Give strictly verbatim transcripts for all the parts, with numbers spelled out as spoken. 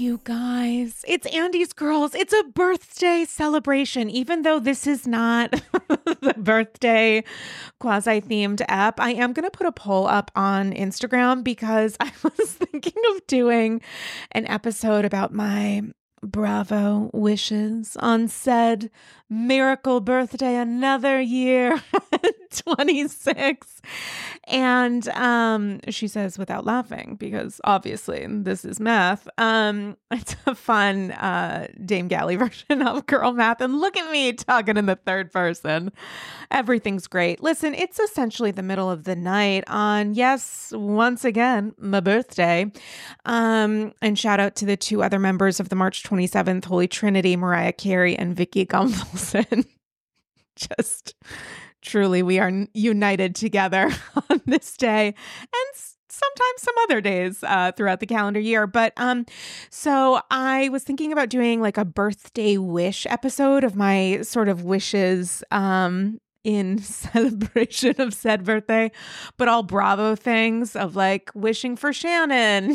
you guys. It's Andy's Girls. It's a birthday celebration, even though this is not the birthday quasi-themed app. I am going to put a poll up on Instagram because I was thinking of doing an episode about my Bravo wishes on said miracle birthday, another year, twenty-six. And um, she says without laughing, because obviously this is math. Um, it's a fun uh, Dame Galley version of girl math. And look at me talking in the third person. Everything's great. Listen, it's essentially the middle of the night on, yes, once again, my birthday. Um, and shout out to the two other members of the March twenty-seventh Holy Trinity, Mariah Carey and Vicky Gunvalson. Just truly, we are united together on this day and sometimes some other days uh, throughout the calendar year. But um, so I was thinking about doing like a birthday wish episode of my sort of wishes um, in celebration of said birthday, but all Bravo things of like wishing for Shannon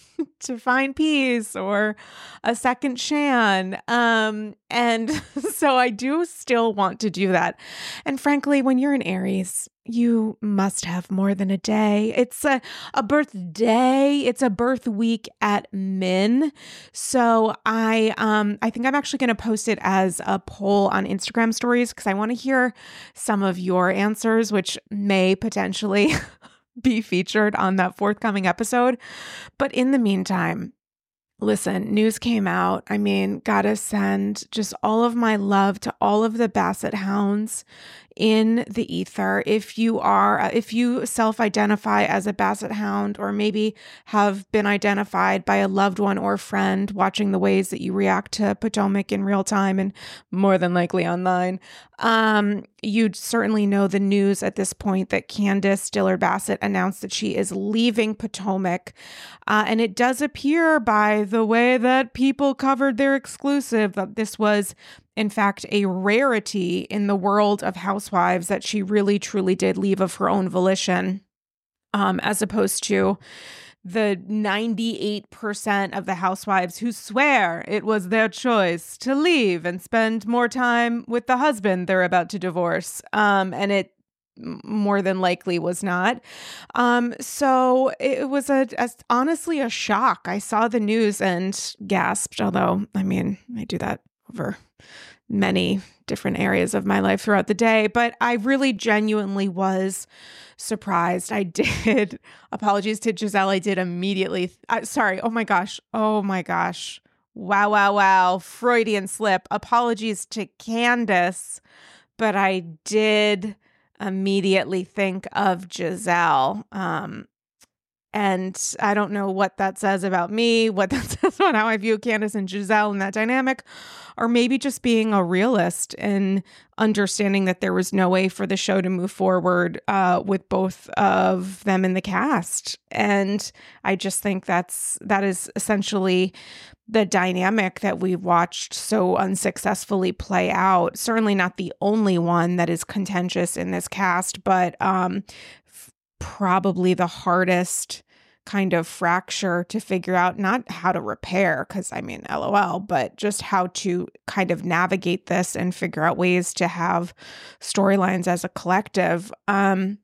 to find peace or a second Shan. Um, and so I do still want to do that. And frankly, when you're an Aries, you must have more than a day. It's a, a birthday. It's a birth week at Min. So I um I think I'm actually going to post it as a poll on Instagram stories because I want to hear some of your answers, which may potentially be featured on that forthcoming episode. But in the meantime, listen, news came out. I mean, gotta send just all of my love to all of the Basset hounds in the ether. If you are, if you self-identify as a Basset hound, or maybe have been identified by a loved one or friend watching the ways that you react to Potomac in real time and more than likely online, um, you'd certainly know the news at this point that Candace Dillard Bassett announced that she is leaving Potomac. Uh, and it does appear by the way that people covered their exclusive that this was in fact a rarity in the world of housewives, that she really truly did leave of her own volition, um, as opposed to the ninety-eight percent of the housewives who swear it was their choice to leave and spend more time with the husband they're about to divorce. Um, and it more than likely was not. Um, so it was a, a honestly a shock. I saw the news and gasped, although, I mean, I do that over many different areas of my life throughout the day, but I really genuinely was surprised. I did, apologies to Giselle, I did immediately, uh, sorry, oh my gosh, oh my gosh, wow, wow, wow, Freudian slip, apologies to Candace, but I did immediately think of Giselle. Um, And I don't know what that says about me, what that says about how I view Candace and Giselle in that dynamic, or maybe just being a realist and understanding that there was no way for the show to move forward uh, with both of them in the cast. And I just think that's that is essentially the dynamic that we've watched so unsuccessfully play out. Certainly not the only one that is contentious in this cast, but um, f- probably the hardest kind of fracture to figure out, not how to repair, because I mean, LOL, but just how to kind of navigate this and figure out ways to have storylines as a collective. Um,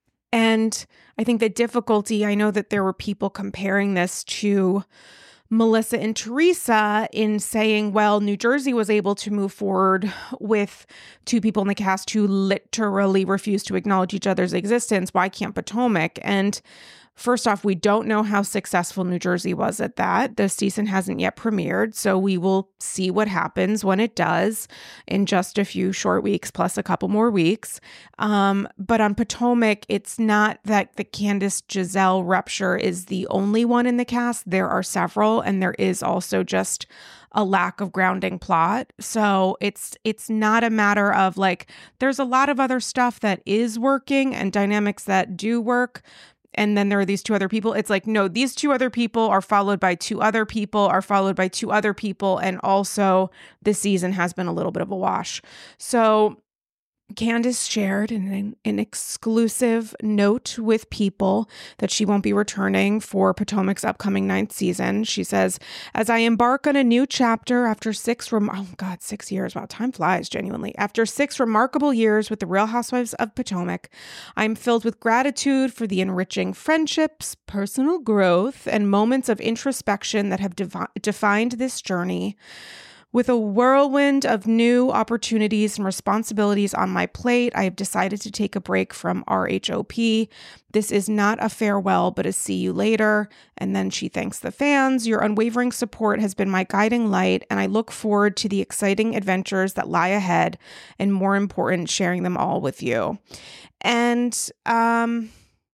and I think the difficulty, I know that there were people comparing this to Melissa and Teresa in saying, well, New Jersey was able to move forward with two people in the cast who literally refused to acknowledge each other's existence. Why can't Potomac? And first off, we don't know how successful New Jersey was at that. The season hasn't yet premiered, so we will see what happens when it does in just a few short weeks, plus a couple more weeks. Um, but on Potomac, it's not that the Candace-Giselle rupture is the only one in the cast. There are several, and there is also just a lack of grounding plot. So it's it's not a matter of like, there's a lot of other stuff that is working and dynamics that do work, and then there are these two other people. It's like, no, these two other people are followed by two other people, are followed by two other people. And also this season has been a little bit of a wash. So Candace shared an, an exclusive note with People that she won't be returning for Potomac's upcoming ninth season. She says, as I embark on a new chapter after six, rem- oh God, six years. Wow, time flies, genuinely. After six remarkable years with the Real Housewives of Potomac, I'm filled with gratitude for the enriching friendships, personal growth, and moments of introspection that have devi- defined this journey. With a whirlwind of new opportunities and responsibilities on my plate, I have decided to take a break from R H O P. This is not a farewell, but a see you later. And then she thanks the fans. Your unwavering support has been my guiding light, and I look forward to the exciting adventures that lie ahead, and more important, sharing them all with you. And um,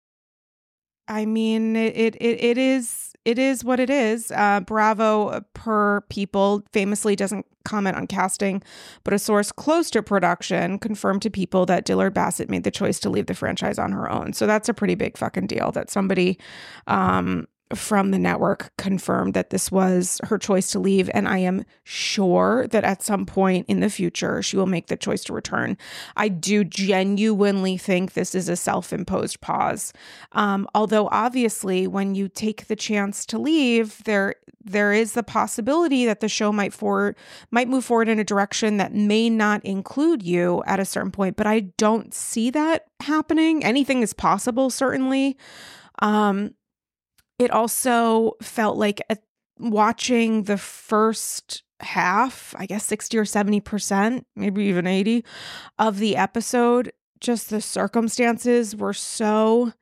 I mean, it it it is. It is what it is. Uh, Bravo, per People, famously doesn't comment on casting, but a source close to production confirmed to People that Dillard Bassett made the choice to leave the franchise on her own. So that's a pretty big fucking deal that somebody um, from the network confirmed that this was her choice to leave. And I am sure that at some point in the future, she will make the choice to return. I do genuinely think this is a self-imposed pause. Um, although obviously when you take the chance to leave, there there is the possibility that the show might forward might move forward in a direction that may not include you at a certain point. But I don't see that happening. Anything is possible, certainly. Um, It also felt like a, watching the first half, I guess sixty or seventy percent, maybe even eighty of the episode, just the circumstances were so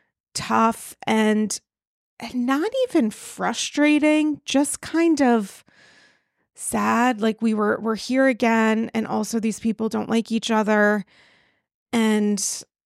tough and, and not even frustrating, just kind of sad. Like we were, we're here again. And also these people don't like each other. And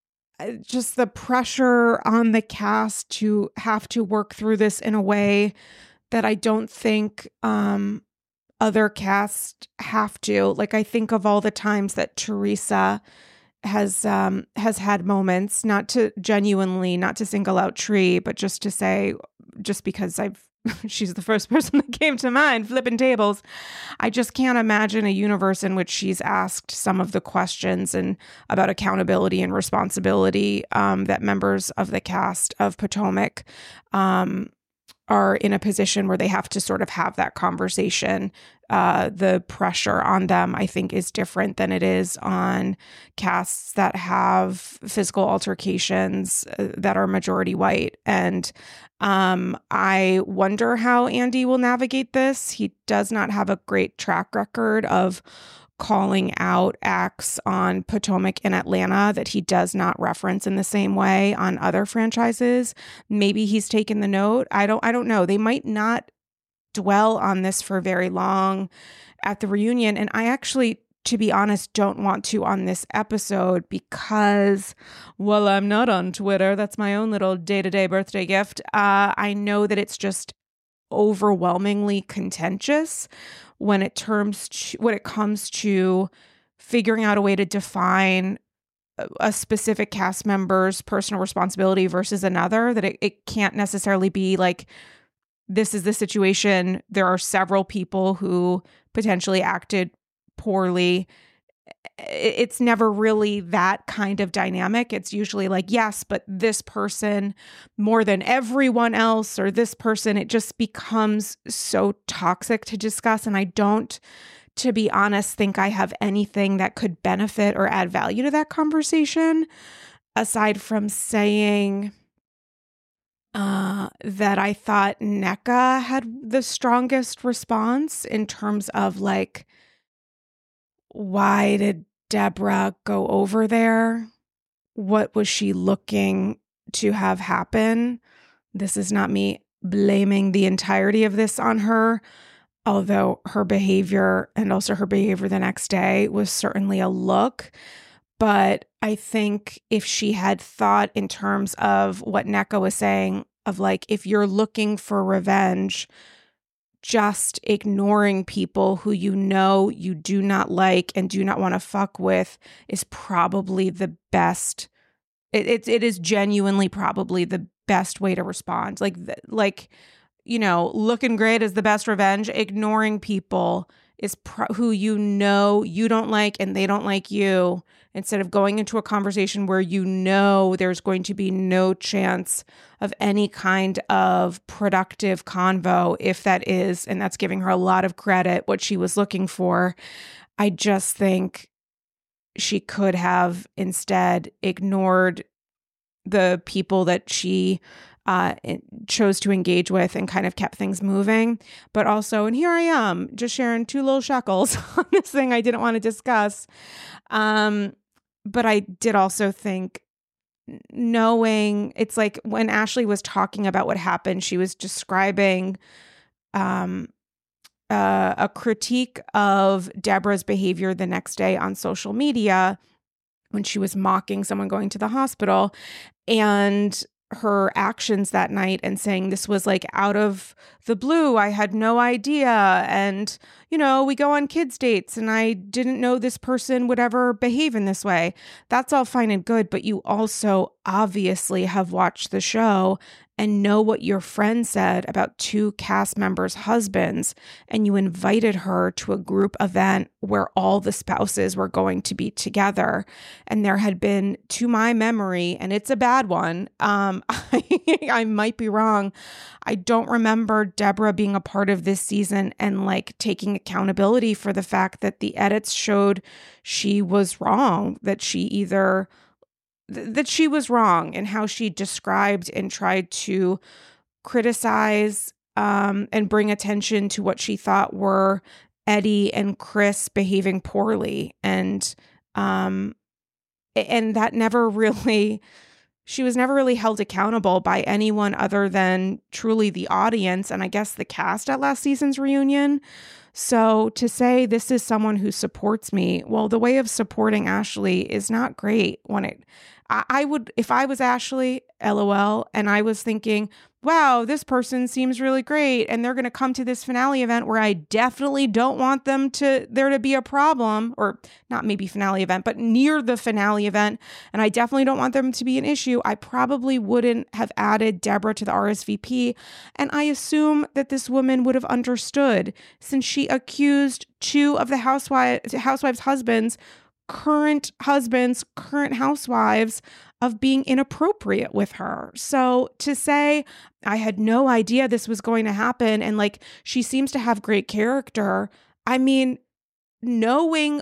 just the pressure on the cast to have to work through this in a way that I don't think um, other casts have to. Like I think of all the times that Teresa has um, has had moments, not to genuinely, not to single out Tree, but just to say, just because I've she's the first person that came to mind, flipping tables. I just can't imagine a universe in which she's asked some of the questions and about accountability and responsibility um, that members of the cast of Potomac um, are in a position where they have to sort of have that conversation. Uh, the pressure on them, I think, is different than it is on casts that have physical altercations uh, that are majority white. And um, I wonder how Andy will navigate this. He does not have a great track record of calling out acts on Potomac and Atlanta that he does not reference in the same way on other franchises. Maybe he's taken the note. I don't I don't know. They might not dwell on this for very long at the reunion. And I actually, to be honest, don't want to on this episode because, well, I'm not on Twitter. That's my own little day-to-day birthday gift. Uh, I know that it's just overwhelmingly contentious when it terms to, when it comes to figuring out a way to define a specific cast member's personal responsibility versus another, that it, it can't necessarily be like, this is the situation. There are several people who potentially acted poorly. It's never really that kind of dynamic. It's usually like, yes, but this person more than everyone else, or this person, it just becomes so toxic to discuss. And I don't, to be honest, think I have anything that could benefit or add value to that conversation, aside from saying uh, that I thought Nneka had the strongest response in terms of like, why did Deborah go over there? What was she looking to have happen? This is not me blaming the entirety of this on her, although her behavior and also her behavior the next day was certainly a look. But I think if she had thought in terms of what Nneka was saying, of like, if you're looking for revenge, just ignoring people who you know you do not like and do not want to fuck with is probably the best. It, it, it is genuinely probably the best way to respond. Like, like, you know, looking great is the best revenge. Ignoring people is pro- who you know you don't like and they don't like you instead of going into a conversation where you know there's going to be no chance of any kind of productive convo, if that is, and that's giving her a lot of credit, what she was looking for. I just think she could have instead ignored the people that she uh, chose to engage with and kind of kept things moving. But also, and here I am just sharing two little shekels on this thing I didn't want to discuss. Um, but I did also think, knowing, it's like when Ashley was talking about what happened, she was describing um, uh, a critique of Deborah's behavior the next day on social media when she was mocking someone going to the hospital, and her actions that night, and saying this was like out of the blue. I had no idea. And, you know, we go on kids' dates and I didn't know this person would ever behave in this way. That's all fine and good. But you also obviously have watched the show and know what your friend said about two cast members' husbands, and you invited her to a group event where all the spouses were going to be together. And there had been, to my memory, and it's a bad one, um, I, I might be wrong, I don't remember Deborah being a part of this season and like taking accountability for the fact that the edits showed she was wrong, that she either that she was wrong in how she described and tried to criticize um, and bring attention to what she thought were Eddie and Chris behaving poorly. And, um, and that never really, she was never really held accountable by anyone other than truly the audience and I guess the cast at last season's reunion. So to say this is someone who supports me, well, the way of supporting Ashley is not great. When it, I, I would, if I was Ashley, LOL, and I was thinking, wow, this person seems really great, and they're going to come to this finale event where I definitely don't want them to, there to be a problem, or not maybe finale event, but near the finale event, and I definitely don't want them to be an issue, I probably wouldn't have added Deborah to the R S V P, and I assume that this woman would have understood, since she accused two of the housewives, housewives' husbands, current husbands, current housewives, of being inappropriate with her. So to say, I had no idea this was going to happen, and like, she seems to have great character. I mean, knowing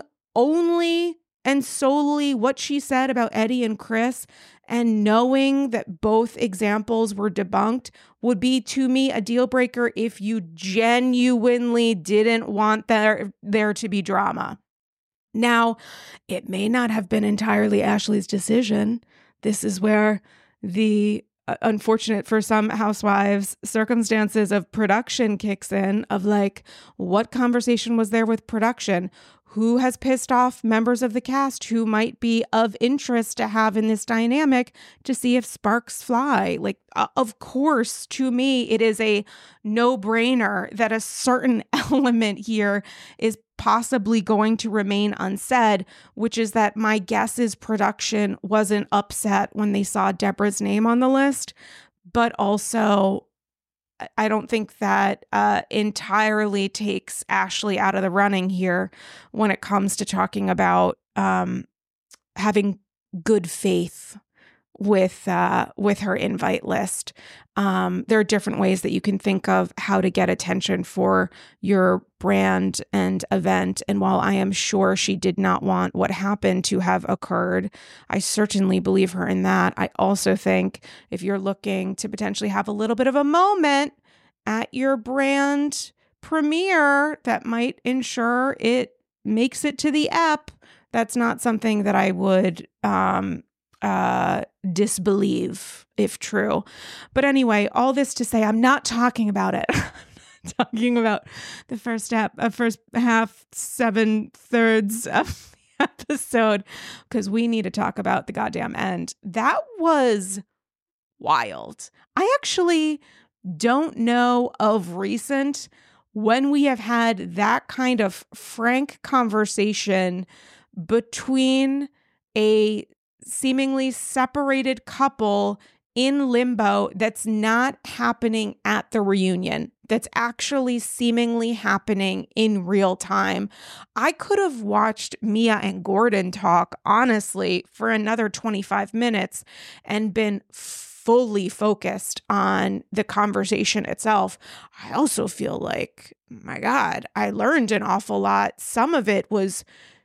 only and solely what she said about Eddie and Chris, and knowing that both examples were debunked, would be to me a deal breaker if you genuinely didn't want there, there to be drama. Now, it may not have been entirely Ashley's decision. This is where the uh, unfortunate for some housewives circumstances of production kicks in, of like, what conversation was there with production? Who has pissed off members of the cast who might be of interest to have in this dynamic to see if sparks fly? Like, uh, of course, to me, it is a no-brainer that a certain element here is possibly going to remain unsaid, which is that my guess is production wasn't upset when they saw Deborah's name on the list, but also I don't think that uh, entirely takes Ashley out of the running here when it comes to talking about um, having good faith with uh, with her invite list. Um, there are different ways that you can think of how to get attention for your brand and event. And while I am sure she did not want what happened to have occurred, I certainly believe her in that. I also think if you're looking to potentially have a little bit of a moment at your brand premiere that might ensure it makes it to the ep, that's not something that I would um, uh, disbelieve if true. But anyway, all this to say, I'm not talking about it. I'm talking about the first step, uh, first half, seven thirds of the episode, because we need to talk about the goddamn end. That was wild. I actually don't know of recent when we have had that kind of frank conversation between a seemingly separated couple in limbo that's not happening at the reunion. that's actually seemingly happening in real time. I could have watched Mia and Gordon talk, honestly, for another twenty-five minutes and been fully focused on the conversation itself. I also feel like, my God, I learned an awful lot. Some of it was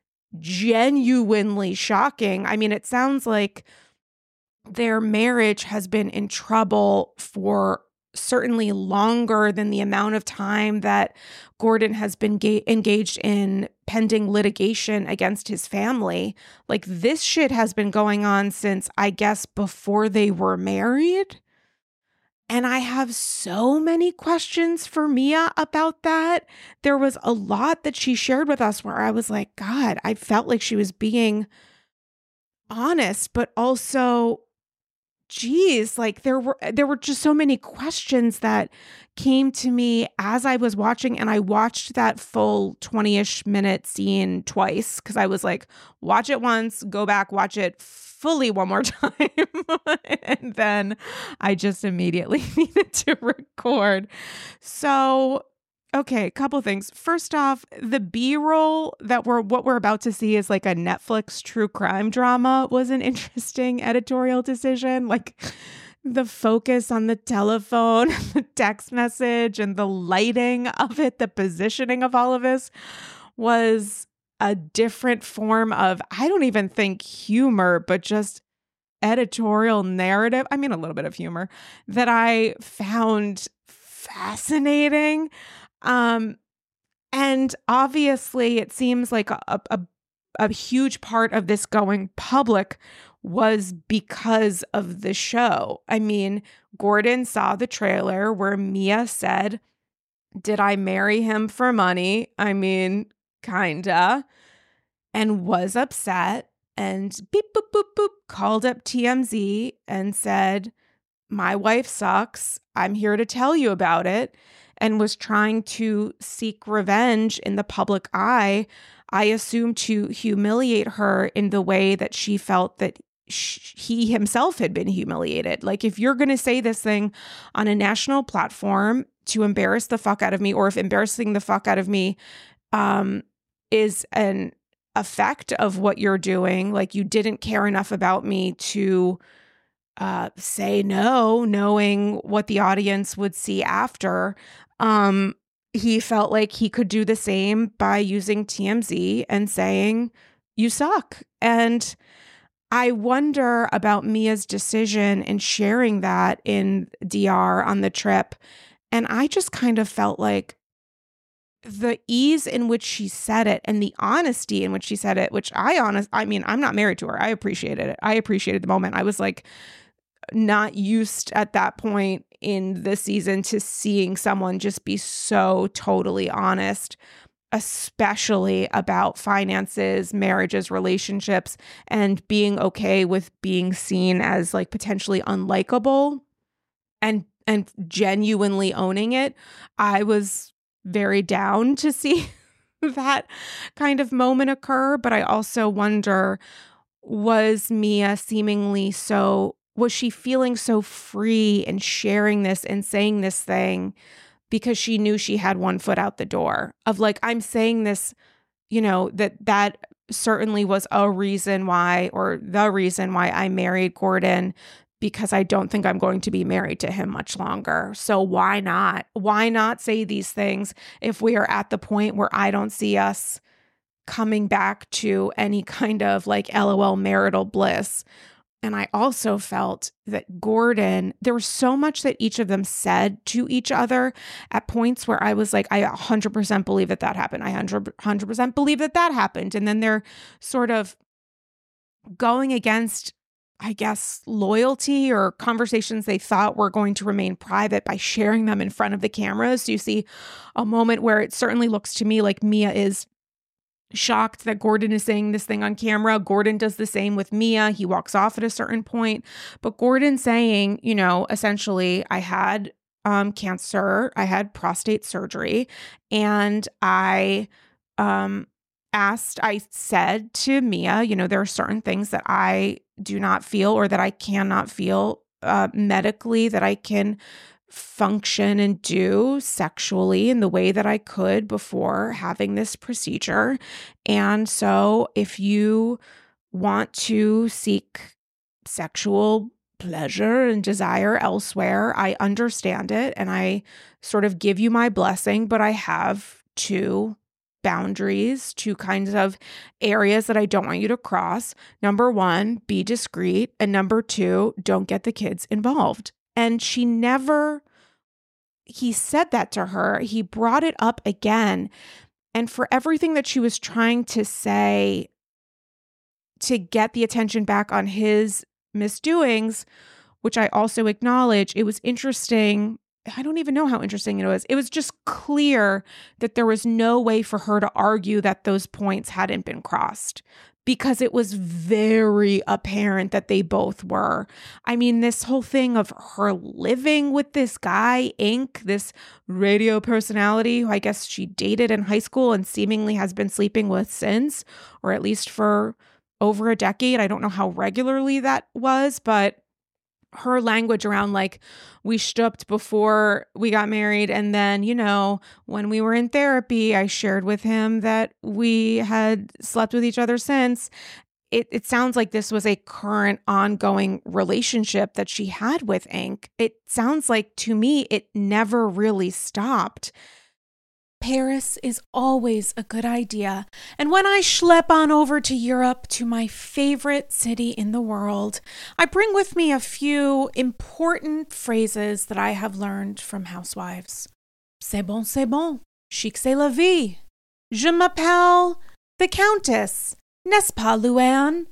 genuinely shocking. I mean, it sounds like their marriage has been in trouble for certainly longer than the amount of time that Gordon has been ga- engaged in pending litigation against his family. Like, this shit has been going on since, I guess, before they were married. And I have so many questions for Mia about that. There was a lot that she shared with us where I was like, God, I felt like she was being honest, but also, geez, like there were there were just so many questions that came to me as I was watching, and I watched that full twenty-ish minute scene twice because I was like, watch it once, go back, watch it fully one more time. And then I just immediately needed to record. So, okay, a couple things. First off, the B-roll that we're what we're about to see is like a Netflix true crime drama was an interesting editorial decision. Like the focus on the telephone, the text message, and the lighting of it, the positioning of all of this was a different form of, I don't even think humor, but just editorial narrative. I mean, a little bit of humor that I found fascinating. Um, and obviously it seems like a, a, a huge part of this going public was because of the show. I mean, Gordon saw the trailer where Mia said, did I marry him for money? I mean, kinda, and was upset and beep, boop, boop, boop, called up T M Z and said, my wife sucks. I'm here to tell you about it. And was trying to seek revenge in the public eye, I assume to humiliate her in the way that she felt that sh- he himself had been humiliated. Like, if you're going to say this thing on a national platform to embarrass the fuck out of me, or if embarrassing the fuck out of me um, is an effect of what you're doing, like you didn't care enough about me to uh, say no, knowing what the audience would see after. Um, he felt like he could do the same by using T M Z and saying, you suck. And I wonder about Mia's decision in sharing that in D R on the trip. And I just kind of felt like the ease in which she said it and the honesty in which she said it, which I honest, I mean, I'm not married to her. I appreciated it. I appreciated the moment. I was like, not used at that point in the season to seeing someone just be so totally honest, especially about finances, marriages, relationships, and being okay with being seen as like potentially unlikable and and genuinely owning it. I was very down to see that kind of moment occur, but I also wonder, was Mia seemingly so was she feeling so free and sharing this and saying this thing because she knew she had one foot out the door of like, I'm saying this, you know, that that certainly was a reason why, or the reason why I married Gordon, because I don't think I'm going to be married to him much longer. So why not? Why not say these things if we are at the point where I don't see us coming back to any kind of like LOL marital bliss? And I also felt that Gordon, there was so much that each of them said to each other at points where I was like, I one hundred percent believe that that happened. I one hundred percent believe that that happened. And then they're sort of going against, I guess, loyalty or conversations they thought were going to remain private by sharing them in front of the cameras. So you see a moment where it certainly looks to me like Mia is shocked that Gordon is saying this thing on camera. Gordon does the same with Mia. He walks off at a certain point. But Gordon saying, you know, essentially, I had um, cancer, I had prostate surgery, and I um, asked, I said to Mia, you know, there are certain things that I do not feel or that I cannot feel uh, medically that I can function and do sexually in the way that I could before having this procedure. And so if you want to seek sexual pleasure and desire elsewhere, I understand it and I sort of give you my blessing, but I have two boundaries, two kinds of areas that I don't want you to cross. Number one, be discreet. And number two, don't get the kids involved. And she never, he said that to her. He brought it up again. And for everything that she was trying to say to get the attention back on his misdoings, which I also acknowledge, it was interesting. I don't even know how interesting it was. It was just clear that there was no way for her to argue that those points hadn't been crossed, because it was very apparent that they both were. I mean, this whole thing of her living with this guy, Ink, this radio personality who I guess she dated in high school and seemingly has been sleeping with since, or at least for over a decade. I don't know how regularly that was, but her language around like, we stopped before we got married. And then, you know, when we were in therapy, I shared with him that we had slept with each other since. It, it sounds like this was a current ongoing relationship that she had with Ink. It sounds like to me, it never really stopped. Paris is always a good idea. And when I schlep on over to Europe, to my favorite city in the world, I bring with me a few important phrases that I have learned from housewives. C'est bon, c'est bon. Chic, c'est la vie. Je m'appelle the Countess. N'est-ce pas, Luann?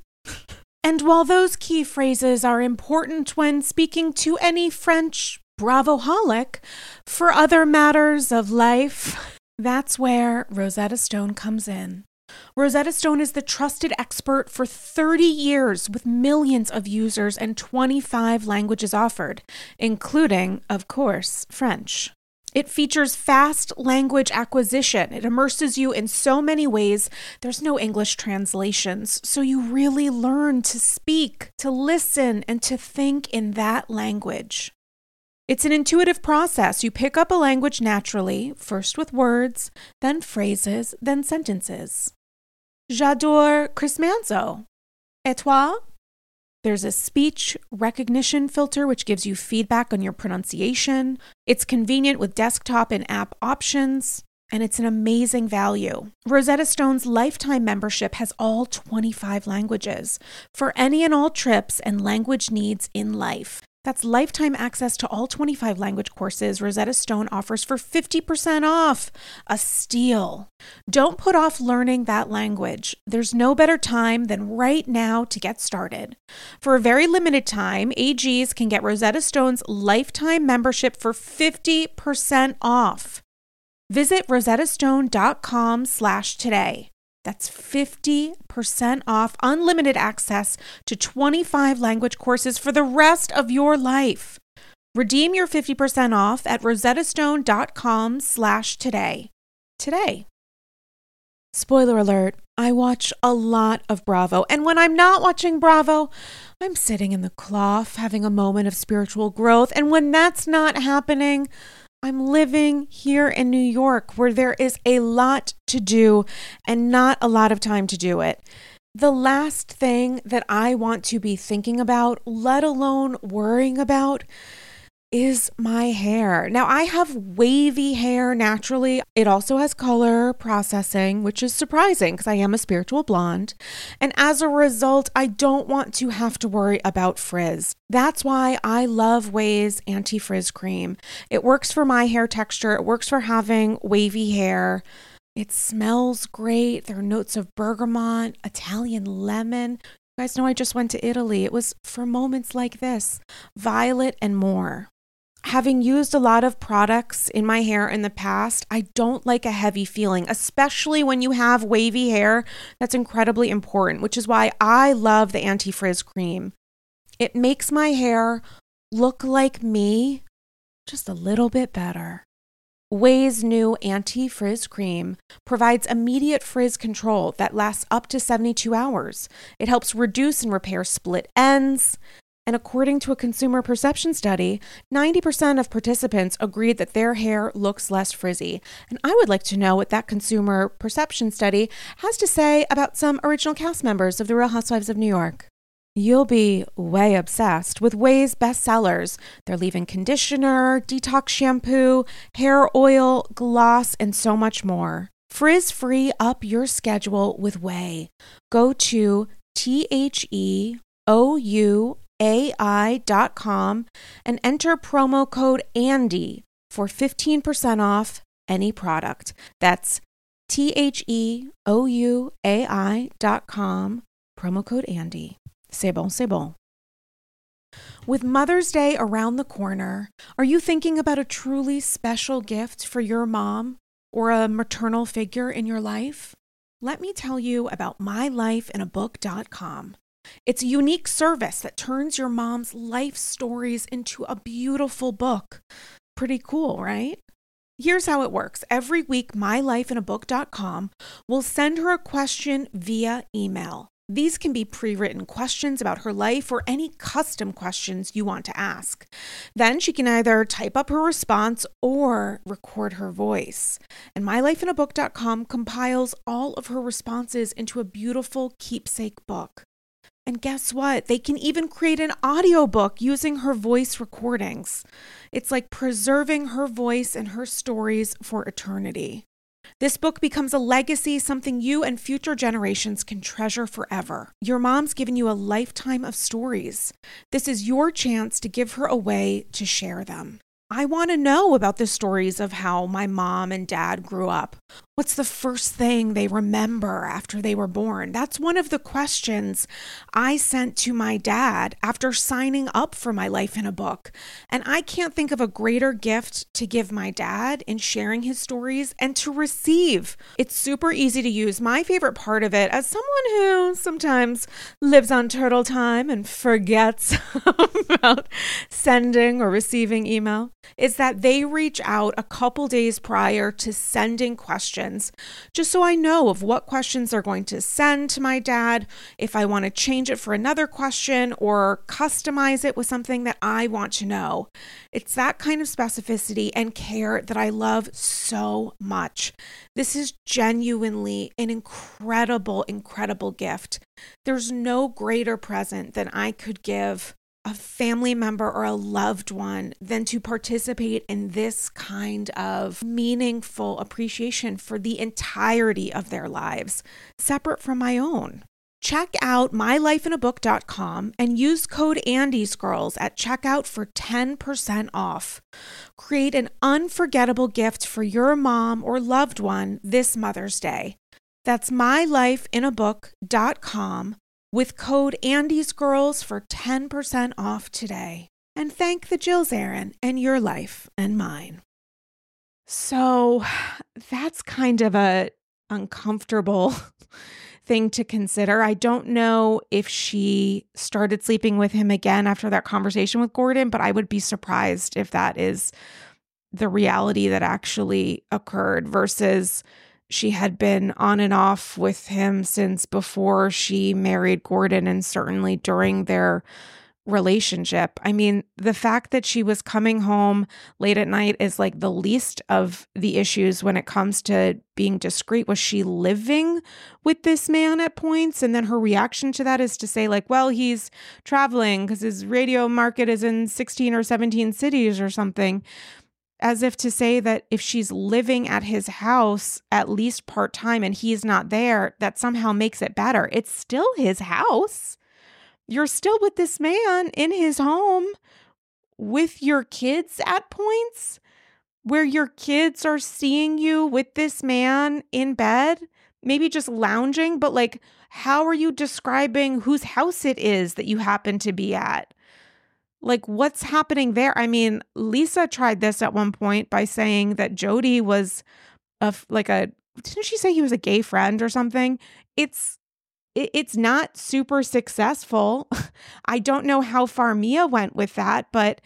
And while those key phrases are important when speaking to any French bravoholic, for other matters of life, that's where Rosetta Stone comes in. Rosetta Stone is the trusted expert for thirty years with millions of users and twenty-five languages offered, including, of course, French. It features fast language acquisition. It immerses you in so many ways. There's no English translations, so you really learn to speak, to listen, and to think in that language. It's an intuitive process. You pick up a language naturally, first with words, then phrases, then sentences. J'adore Chris Manzo. Et toi? There's a speech recognition filter which gives you feedback on your pronunciation. It's convenient with desktop and app options, and it's an amazing value. Rosetta Stone's lifetime membership has all twenty-five languages for any and all trips and language needs in life. That's lifetime access to all twenty-five language courses Rosetta Stone offers for fifty percent off. A steal. Don't put off learning that language. There's no better time than right now to get started. For a very limited time, A Gs can get Rosetta Stone's lifetime membership for fifty percent off. Visit rosettastone.com slash today. That's fifty percent off unlimited access to twenty-five language courses for the rest of your life. Redeem your fifty percent off at rosettastone.com slash today. Today. Spoiler alert, I watch a lot of Bravo. And when I'm not watching Bravo, I'm sitting in the cloth having a moment of spiritual growth. And when that's not happening, I'm living here in New York where there is a lot to do and not a lot of time to do it. The last thing that I want to be thinking about, let alone worrying about, is my hair. Now, I have wavy hair naturally. It also has color processing, which is surprising because I am a spiritual blonde. And as a result, I don't want to have to worry about frizz. That's why I love Ouai's anti-frizz cream. It works for my hair texture. It works for having wavy hair. It smells great. There are notes of bergamot, Italian lemon. You guys know I just went to Italy. It was for moments like this, violet and more. Having used a lot of products in my hair in the past, I don't like a heavy feeling, especially when you have wavy hair. That's incredibly important, which is why I love the anti-frizz cream. It makes my hair look like me just a little bit better. Ouai's new anti-frizz cream provides immediate frizz control that lasts up to seventy-two hours. It helps reduce and repair split ends. And according to a consumer perception study, ninety percent of participants agreed that their hair looks less frizzy. And I would like to know what that consumer perception study has to say about some original cast members of The Real Housewives of New York. You'll be way obsessed with Ouai's bestsellers. They're leave-in conditioner, detox shampoo, hair oil, gloss, and so much more. Frizz-free up your schedule with Ouai. Go to T H E O U A I dot com and enter promo code Andy for fifteen percent off any product. That's T H E O U A I dot com, promo code Andy. C'est bon, c'est bon. With Mother's Day around the corner, are you thinking about a truly special gift for your mom or a maternal figure in your life? Let me tell you about my life in a book dot com. It's a unique service that turns your mom's life stories into a beautiful book. Pretty cool, right? Here's how it works. Every week, my life in a book dot com will send her a question via email. These can be pre-written questions about her life or any custom questions you want to ask. Then she can either type up her response or record her voice. And my life in a book dot com compiles all of her responses into a beautiful keepsake book. And guess what? They can even create an audiobook using her voice recordings. It's like preserving her voice and her stories for eternity. This book becomes a legacy, something you and future generations can treasure forever. Your mom's given you a lifetime of stories. This is your chance to give her a way to share them. I want to know about the stories of how my mom and dad grew up. What's the first thing they remember after they were born? That's one of the questions I sent to my dad after signing up for my life in a book. And I can't think of a greater gift to give my dad in sharing his stories and to receive. It's super easy to use. My favorite part of it, as someone who sometimes lives on turtle time and forgets about sending or receiving email, is that they reach out a couple days prior to sending questions, just so I know of what questions they're going to send to my dad, if I want to change it for another question or customize it with something that I want to know. It's that kind of specificity and care that I love so much. This is genuinely an incredible, incredible gift. There's no greater present than I could give a family member or a loved one than to participate in this kind of meaningful appreciation for the entirety of their lives, separate from my own. Check out my life in a book dot com and use code Andy's Girls at checkout for ten percent off. Create an unforgettable gift for your mom or loved one this Mother's Day. That's my life in a book dot com with code Andy's Girls for ten percent off today. And thank the Jills Aaron and your life and mine. So that's kind of a uncomfortable thing to consider. I don't know if she started sleeping with him again after that conversation with Gordon, but I would be surprised if that is the reality that actually occurred versus she had been on and off with him since before she married Gordon and certainly during their relationship. I mean, the fact that she was coming home late at night is like the least of the issues when it comes to being discreet. Was she living with this man at points? And then her reaction to that is to say like, well, he's traveling because his radio market is in sixteen or seventeen cities or something. As if to say that if she's living at his house at least part-time and he's not there, that somehow makes it better. It's still his house. You're still with this man in his home with your kids at points where your kids are seeing you with this man in bed, maybe just lounging, but like, how are you describing whose house it is that you happen to be at? Like, what's happening there? I mean, Lisa tried this at one point by saying that Jody was a, like a, didn't she say he was a gay friend or something? It's, it, it's not super successful. I don't know how far Mia went with that, but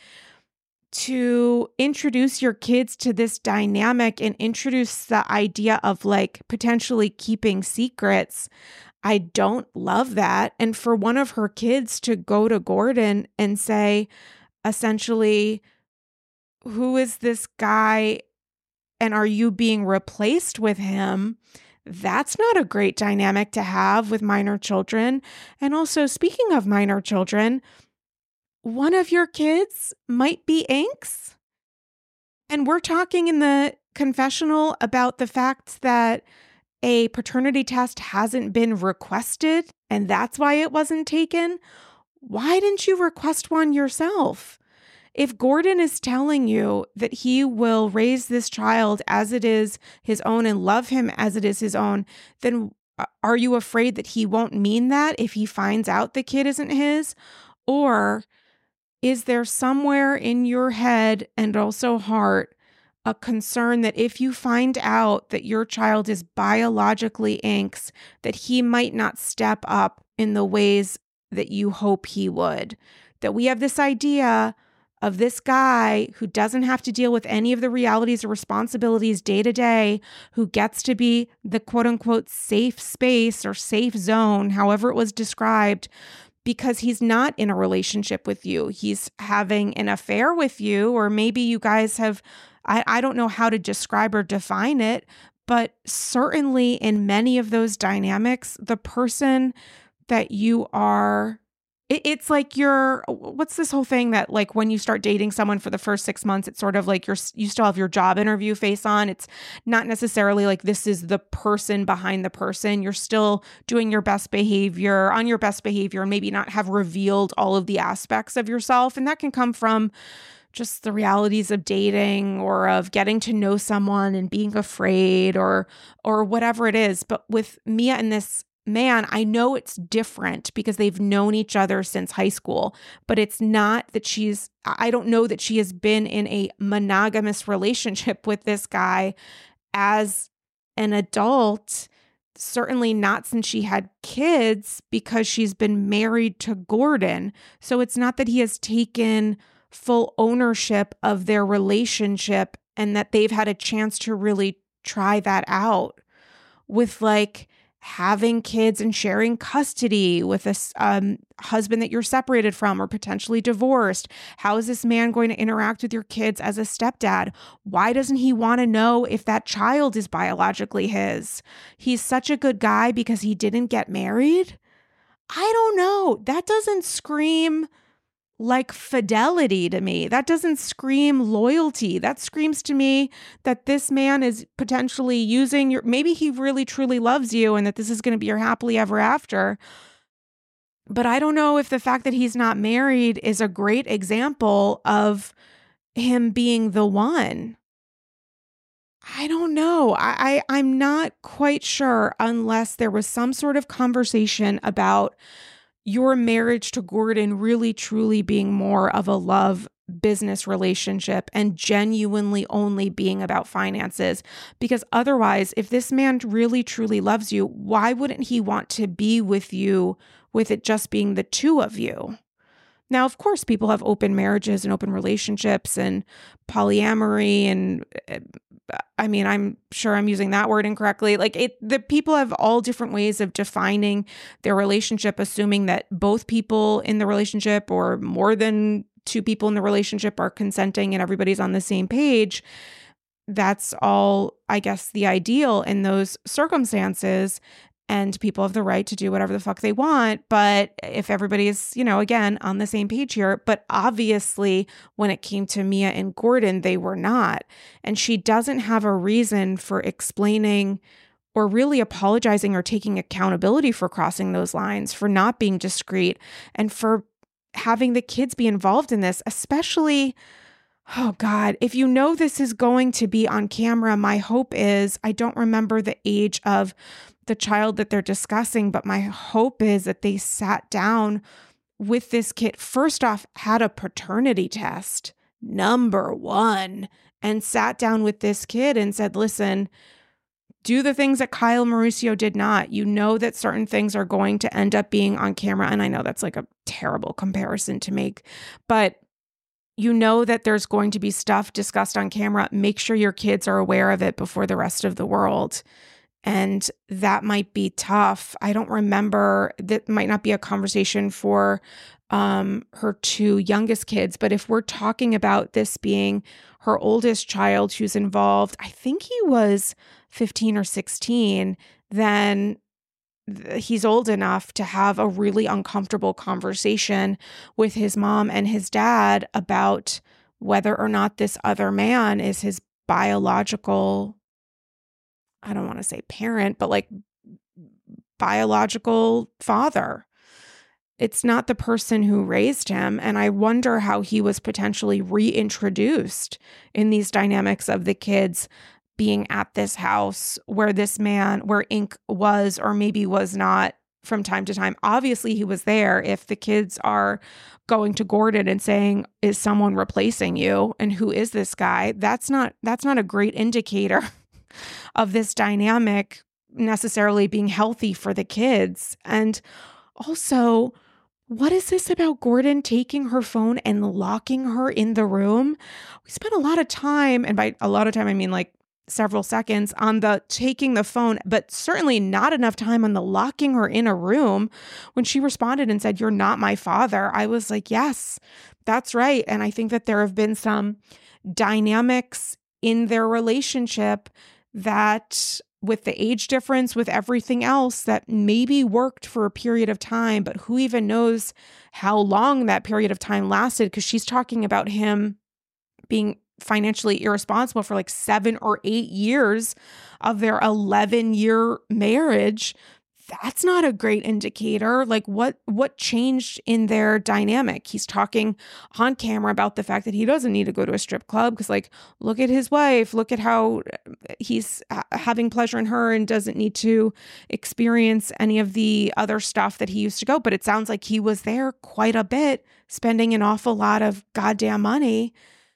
to introduce your kids to this dynamic and introduce the idea of like potentially keeping secrets, I don't love that. And for one of her kids to go to Gordon and say, essentially, who is this guy and are you being replaced with him? That's not a great dynamic to have with minor children. And also, speaking of minor children, one of your kids might be Inks. And we're talking in the confessional about the fact that a paternity test hasn't been requested, and that's why it wasn't taken. Why didn't you request one yourself? If Gordon is telling you that he will raise this child as it is his own and love him as it is his own, then are you afraid that he won't mean that if he finds out the kid isn't his? Or is there somewhere in your head and also heart a concern that if you find out that your child is biologically Inks, that he might not step up in the ways that you hope he would? That we have this idea of this guy who doesn't have to deal with any of the realities or responsibilities day to day, who gets to be the quote unquote safe space or safe zone, however it was described, because he's not in a relationship with you. He's having an affair with you, or maybe you guys have, I, I don't know how to describe or define it, but certainly in many of those dynamics, the person that you are, it, it's like you're, what's this whole thing that like when you start dating someone for the first six months, it's sort of like you're, you still have your job interview face on. It's not necessarily like this is the person behind the person. You're still doing your best behavior, on your best behavior, and maybe not have revealed all of the aspects of yourself. And that can come from just the realities of dating or of getting to know someone and being afraid or or whatever it is. But with Mia and this man, I know it's different because they've known each other since high school, but it's not that she's, I don't know that she has been in a monogamous relationship with this guy as an adult, certainly not since she had kids, because she's been married to Gordon. So it's not that he has taken full ownership of their relationship and that they've had a chance to really try that out with like having kids and sharing custody with a um, husband that you're separated from or potentially divorced. How is this man going to interact with your kids as a stepdad? Why doesn't he want to know if that child is biologically his? He's such a good guy because he didn't get married? I don't know. That doesn't scream like fidelity to me. That doesn't scream loyalty. That screams to me that this man is potentially using your, maybe he really truly loves you and that this is going to be your happily ever after. But I don't know if the fact that he's not married is a great example of him being the one. I don't know. I, I I'm not quite sure unless there was some sort of conversation about your marriage to Gordon really truly being more of a love business relationship and genuinely only being about finances. Because otherwise, if this man really truly loves you, why wouldn't he want to be with you with it just being the two of you? Now, of course, people have open marriages and open relationships and polyamory and I mean, I'm sure I'm using that word incorrectly. Like it, the people have all different ways of defining their relationship, assuming that both people in the relationship or more than two people in the relationship are consenting and everybody's on the same page. That's all, I guess, the ideal in those circumstances. And people have the right to do whatever the fuck they want. But if everybody is, you know, again, on the same page here, but obviously when it came to Mia and Gordon, they were not. And she doesn't have a reason for explaining or really apologizing or taking accountability for crossing those lines, for not being discreet and for having the kids be involved in this, especially, oh God, if you know this is going to be on camera, my hope is, I don't remember the age of the child that they're discussing, but my hope is that they sat down with this kid, first off, had a paternity test, number one, and sat down with this kid and said, listen, do the things that Kyle Mauricio did not. You know that certain things are going to end up being on camera. And I know that's like a terrible comparison to make, but you know that there's going to be stuff discussed on camera. Make sure your kids are aware of it before the rest of the world. And that might be tough. I don't remember, that might not be a conversation for um, her two youngest kids. But if we're talking about this being her oldest child who's involved, I think he was fifteen or sixteen, then th- he's old enough to have a really uncomfortable conversation with his mom and his dad about whether or not this other man is his biological, I don't want to say parent, but like biological father. It's not the person who raised him. And I wonder how he was potentially reintroduced in these dynamics of the kids being at this house where this man, where Ink was or maybe was not from time to time. Obviously, he was there. If the kids are going to Gordon and saying, is someone replacing you? And who is this guy? That's not, that's not a great indicator of this dynamic necessarily being healthy for the kids. And also, what is this about Gordon taking her phone and locking her in the room? We spent a lot of time, and by a lot of time, I mean like several seconds, on the taking the phone, but certainly not enough time on the locking her in a room. When she responded and said, "You're not my father," I was like, yes, that's right. And I think that there have been some dynamics in their relationship that, with the age difference, with everything else, that maybe worked for a period of time, but who even knows how long that period of time lasted? Because she's talking about him being financially irresponsible for like seven or eight years of their eleven year marriage. That's not a great indicator. Like what, what changed in their dynamic? He's talking on camera about the fact that he doesn't need to go to a strip club because, like, look at his wife, look at how he's having pleasure in her and doesn't need to experience any of the other stuff that he used to go. But it sounds like he was there quite a bit, spending an awful lot of goddamn money,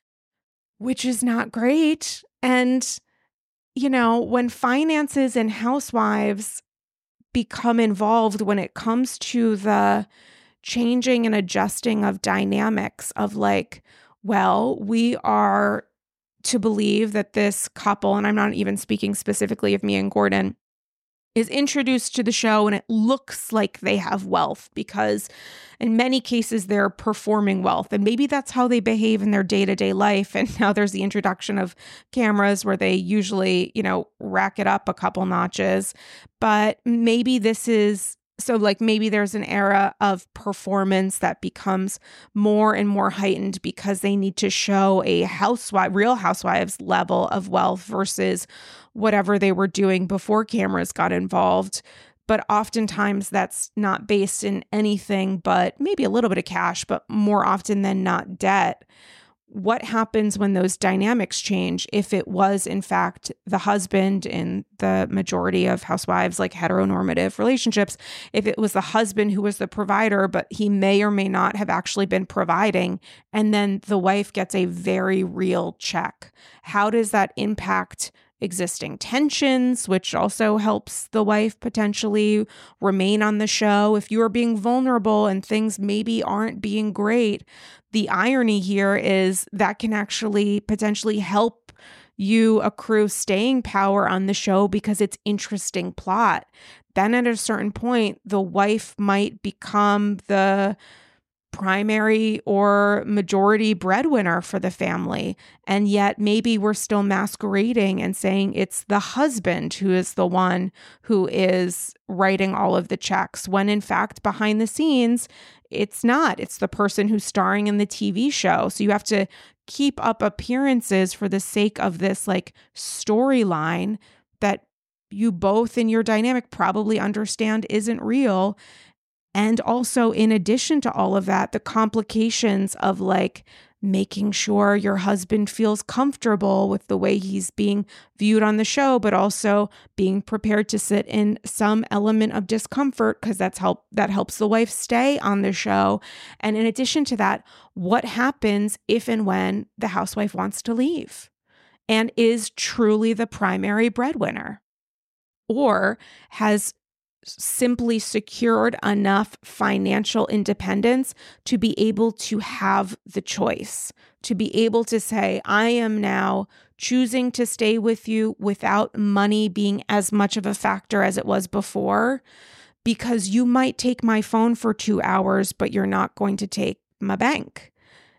which is not great. And, you know, when finances and housewives become involved, when it comes to the changing and adjusting of dynamics of like, well, we are to believe that this couple, and I'm not even speaking specifically of Mia and Gordon, is introduced to the show and it looks like they have wealth because in many cases they're performing wealth, and maybe that's how they behave in their day-to-day life. And now there's the introduction of cameras where they usually, you know, rack it up a couple notches. But maybe this is So like maybe there's an era of performance that becomes more and more heightened because they need to show a housewife, real housewives level of wealth versus whatever they were doing before cameras got involved. But oftentimes that's not based in anything but maybe a little bit of cash, but more often than not debt. What happens when those dynamics change? If it was, in fact, the husband in the majority of housewives, like heteronormative relationships, if it was the husband who was the provider, but he may or may not have actually been providing, and then the wife gets a very real check, how does that impact existing tensions, which also helps the wife potentially remain on the show? If you are being vulnerable and things maybe aren't being great, the irony here is that can actually potentially help you accrue staying power on the show because it's interesting plot. Then at a certain point, the wife might become the primary or majority breadwinner for the family. And yet maybe we're still masquerading and saying it's the husband who is the one who is writing all of the checks, when in fact, behind the scenes, it's not. It's the person who's starring in the T V show. So you have to keep up appearances for the sake of this like storyline that you both in your dynamic probably understand isn't real. And also, in addition to all of that, the complications of like making sure your husband feels comfortable with the way he's being viewed on the show, but also being prepared to sit in some element of discomfort because that's help that helps the wife stay on the show. And in addition to that, what happens if and when the housewife wants to leave and is truly the primary breadwinner, or has simply secured enough financial independence to be able to have the choice, to be able to say, I am now choosing to stay with you without money being as much of a factor as it was before, because you might take my phone for two hours, but you're not going to take my bank.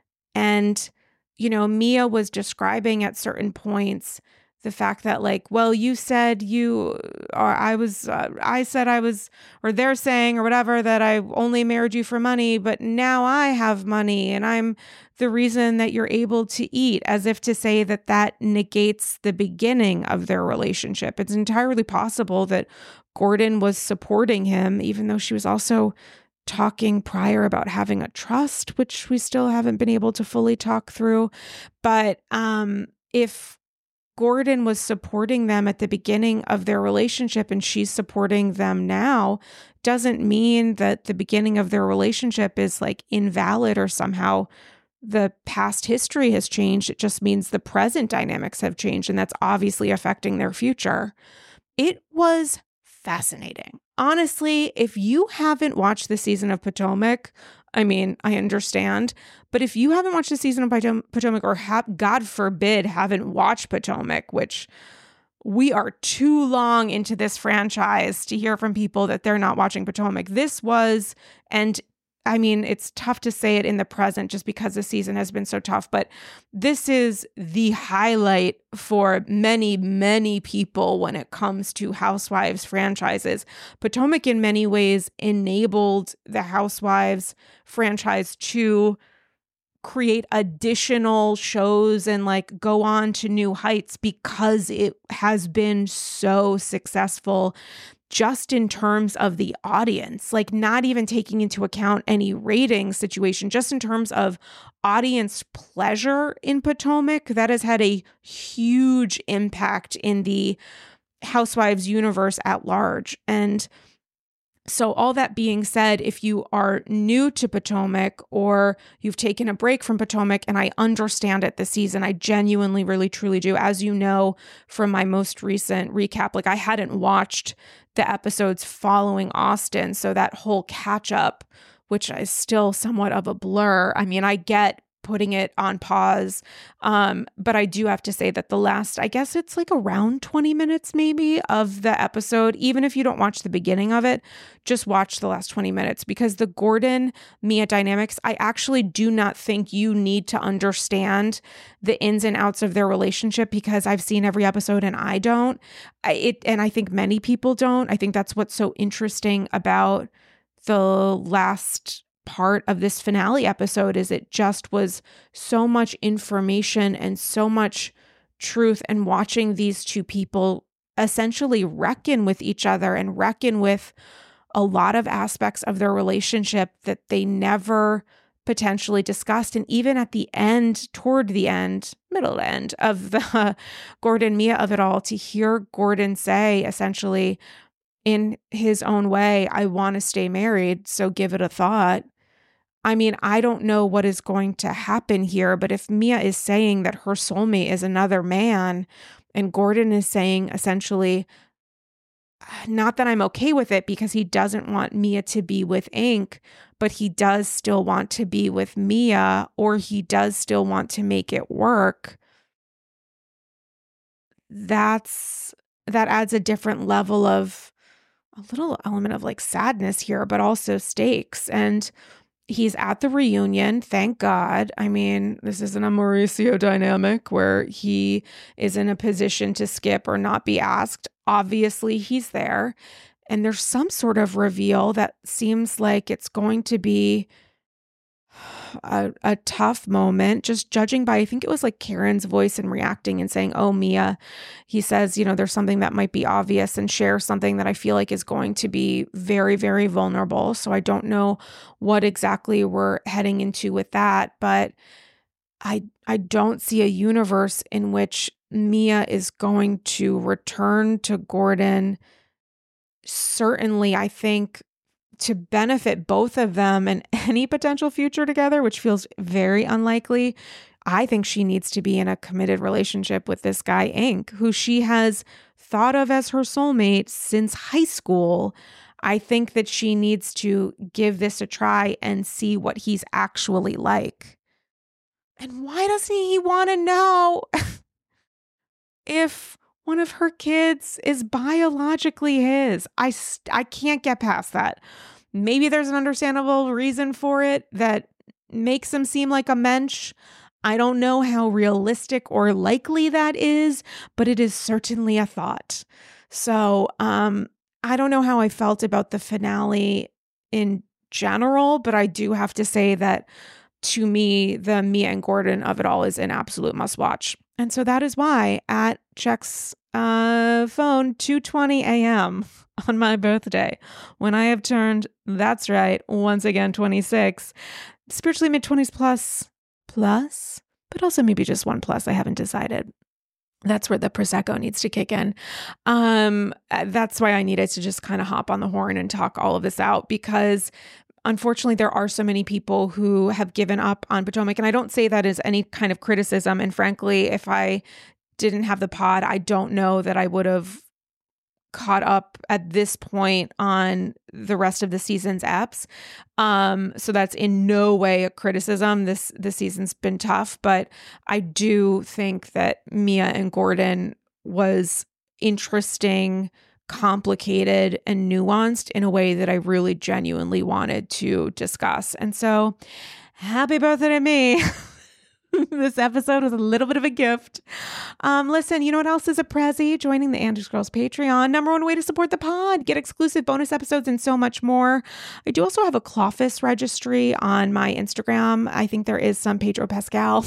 And, you know, Mia was describing at certain points the fact that, like, well, you said you, or I was, uh, I said I was, or they're saying or whatever, that I only married you for money, but now I have money and I'm the reason that you're able to eat, as if to say that that negates the beginning of their relationship. It's entirely possible that Gordon was supporting him, even though she was also talking prior about having a trust, which we still haven't been able to fully talk through. But um, if Gordon was supporting them at the beginning of their relationship and she's supporting them now, doesn't mean that the beginning of their relationship is like invalid or somehow the past history has changed. It just means the present dynamics have changed, and that's obviously affecting their future. It was fascinating. Honestly, if you haven't watched the season of Potomac, I mean, I understand, but if you haven't watched the season of Potomac, or have, God forbid, haven't watched Potomac, which we are too long into this franchise to hear from people that they're not watching Potomac. This was, and I mean, it's tough to say it in the present just because the season has been so tough, but this is the highlight for many, many people when it comes to Housewives franchises. Potomac in many ways enabled the Housewives franchise to create additional shows and like go on to new heights because it has been so successful. Just in terms of the audience, like not even taking into account any rating situation, just in terms of audience pleasure in Potomac, that has had a huge impact in the Housewives universe at large. And so all that being said, if you are new to Potomac or you've taken a break from Potomac, and I understand it this season, I genuinely, really, truly do. As you know from my most recent recap, like I hadn't watched the episodes following Austin. So that whole catch up, which is still somewhat of a blur. I mean, I get putting it on pause. Um, but I do have to say that the last, I guess it's like around twenty minutes maybe of the episode, even if you don't watch the beginning of it, just watch the last twenty minutes, because the Gordon Mia dynamics, I actually do not think you need to understand the ins and outs of their relationship, because I've seen every episode and I don't. I, it, and I think many people don't. I think that's what's so interesting about the last part of this finale episode, is it just was so much information and so much truth, and watching these two people essentially reckon with each other and reckon with a lot of aspects of their relationship that they never potentially discussed. And even at the end, toward the end, middle end of the Gordon Mia of it all, to hear Gordon say essentially in his own way, I want to stay married, so give it a thought. I mean, I don't know what is going to happen here, but if Mia is saying that her soulmate is another man, and Gordon is saying essentially, not that I'm okay with it, because he doesn't want Mia to be with Ink, but he does still want to be with Mia, or he does still want to make it work. That's, that adds a different level of, a little element of like sadness here, but also stakes. And he's at the reunion, thank God. I mean, this isn't a Mauricio dynamic where he is in a position to skip or not be asked. Obviously, he's there. And there's some sort of reveal that seems like it's going to be a, a tough moment, just judging by, I think it was like Karen's voice and reacting and saying, oh, Mia, he says, you know, there's something that might be obvious, and shares something that I feel like is going to be very, very vulnerable. So I don't know what exactly we're heading into with that, but I, I don't see a universe in which Mia is going to return to Gordon. Certainly, I think to benefit both of them and any potential future together, which feels very unlikely, I think she needs to be in a committed relationship with this guy, Ink, who she has thought of as her soulmate since high school. I think that she needs to give this a try and see what he's actually like. And why doesn't he want to know if one of her kids is biologically his? I, st- I can't get past that. Maybe there's an understandable reason for it that makes him seem like a mensch. I don't know how realistic or likely that is, but it is certainly a thought. So um, I don't know how I felt about the finale in general, but I do have to say that to me, the Mia and Gordon of it all is an absolute must watch. And so that is why at checks uh, phone two twenty a.m. on my birthday, when I have turned, that's right, once again, twenty-six, spiritually mid-twenties plus, plus, but also maybe just one plus. I haven't decided. That's where the Prosecco needs to kick in. Um, that's why I needed to just kind of hop on the horn and talk all of this out, because unfortunately, there are so many people who have given up on Potomac. And I don't say that as any kind of criticism. And frankly, if I didn't have the pod, I don't know that I would have caught up at this point on the rest of the season's eps. Um, so that's in no way a criticism. This, this season's been tough, but I do think that Mia and Gordon was interesting, complicated, and nuanced in a way that I really genuinely wanted to discuss. And so happy birthday to me. This episode was a little bit of a gift. Um, listen, you know what else is a prezi? Joining the Andy's Girls Patreon. Number one way to support the pod. Get exclusive bonus episodes and so much more. I do also have a Clawfist registry on my Instagram. I think there is some Pedro Pascal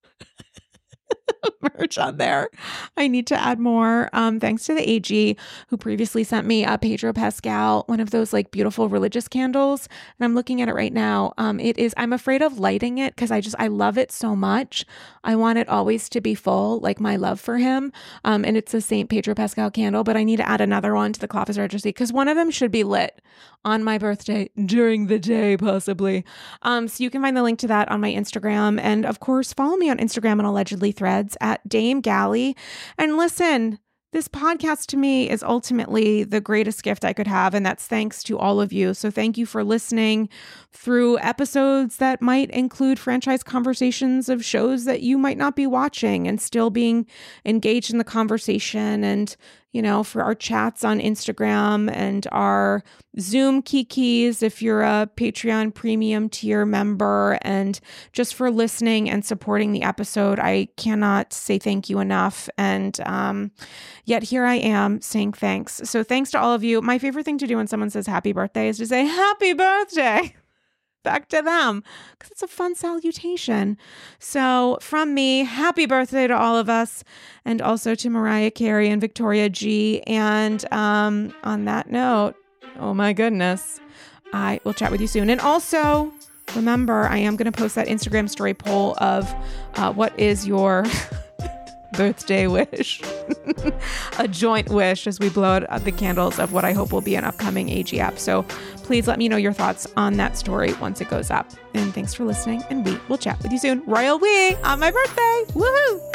merch on there. I need to add more. Um, thanks to the A G who previously sent me a Pedro Pascal, one of those like beautiful religious candles. And I'm looking at it right now. Um, it is, I'm afraid of lighting it because I just, I love it so much. I want it always to be full, like my love for him. Um, and it's a Saint Pedro Pascal candle, but I need to add another one to the Clawfist registry because one of them should be lit on my birthday during the day, possibly. Um, so you can find the link to that on my Instagram. And of course, follow me on Instagram and Allegedly Threads at Dame Galley. And listen, this podcast to me is ultimately the greatest gift I could have, and that's thanks to all of you. So thank you for listening through episodes that might include franchise conversations of shows that you might not be watching and still being engaged in the conversation, and, you know, for our chats on Instagram and our Zoom kikis if you're a Patreon premium tier member, and just for listening and supporting the episode. I cannot say thank you enough. And um, yet here I am saying thanks. So thanks to all of you. My favorite thing to do when someone says happy birthday is to say happy birthday back to them, because it's a fun salutation. So from me, happy birthday to all of us, and also to Mariah Carey and Victoria G. And um, on that note, oh my goodness, I will chat with you soon. And also, remember, I am going to post that Instagram story poll of uh, what is your birthday wish, a joint wish as we blow out the candles of what I hope will be an upcoming A G app. So please let me know your thoughts on that story once it goes up. And thanks for listening, and we will chat with you soon. Royal we on my birthday. Woohoo!